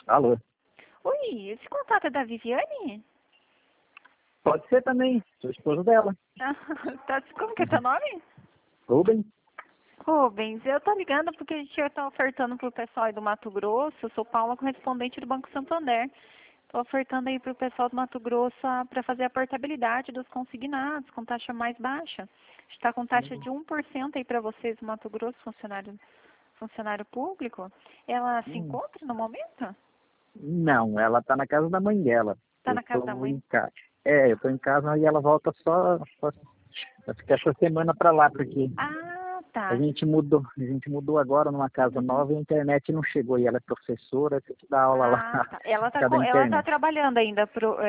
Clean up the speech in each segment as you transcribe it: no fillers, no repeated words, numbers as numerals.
Alô? Oi, esse contato é da Viviane? Pode ser também, sou esposo dela. Como que é teu nome? Rubens? Rubens, eu tô ligando porque a gente tá ofertando pro pessoal aí do Mato Grosso. Eu sou Paula, correspondente do Banco Santander. Tô ofertando aí pro pessoal do Mato Grosso para fazer a portabilidade dos consignados com taxa mais baixa. A gente tá com taxa de 1% aí para vocês do Mato Grosso, funcionário público. Ela se encontra no momento? Não, ela tá na casa da mãe dela. Tá Eu na casa da tô mãe? em casa. É, eu tô em casa e ela volta só vai ficar essa semana pra lá, porque Ah, a tá. gente mudou agora numa casa nova e a internet não chegou. E ela é professora, tem que dar aula lá Ah, tá. Ela por causa da ela tá internet. trabalhando ainda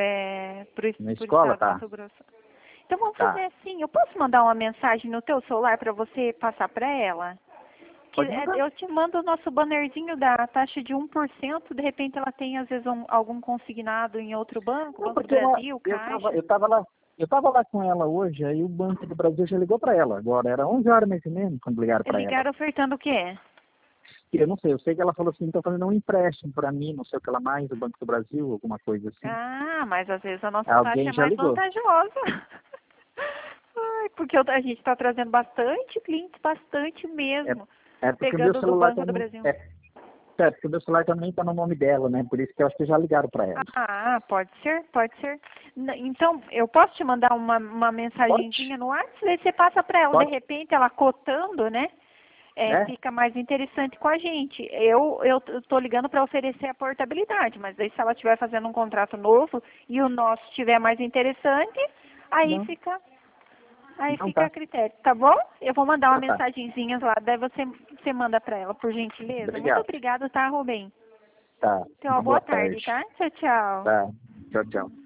Na pro escola, estado do tá? Mato Grosso. Então vamos Tá. fazer assim, eu posso mandar uma mensagem no teu celular para você passar para ela? Pode mandar. Eu te mando o nosso bannerzinho da taxa de 1%, de repente ela tem às vezes algum consignado em outro banco, Não, Banco do porque ela, Brasil, eu tava, Caixa. eu tava lá. Eu tava lá com ela hoje, aí o Banco do Brasil já ligou para ela. Agora era 11 horas mais ou menos quando ligaram para ela. Ligaram ofertando o quê? E eu não sei, eu sei que ela falou assim, estão fazendo um empréstimo para mim, não sei o que lá mais, do Banco do Brasil, alguma coisa assim. Ah, mas às vezes a nossa taxa Alguém é já mais ligou. vantajosa. Ai, porque a gente está trazendo bastante clientes, bastante É, mesmo, é porque o meu pegando do celular Banco do também. Brasil. É porque o meu celular também está no nome dela, né? Por isso que eu acho que já ligaram para ela. Ah, pode ser, pode ser. Então, eu posso te mandar uma mensagenzinha Pode? no WhatsApp, aí você passa para ela, de Pode? repente ela cotando, né? É? Fica mais interessante com a gente. Eu tô ligando para oferecer a portabilidade, mas aí se ela estiver fazendo um contrato novo e o nosso estiver mais interessante, aí Não. fica Então fica a tá. critério, tá bom? Eu vou mandar uma Então tá. mensagenzinha lá, daí você manda para ela, por gentileza. Muito Obrigado. obrigada, tá, Rubem? Tá. Tenha uma Uma boa boa tarde, tarde. tá? Tchau, tchau. Tá. Tchau, tchau.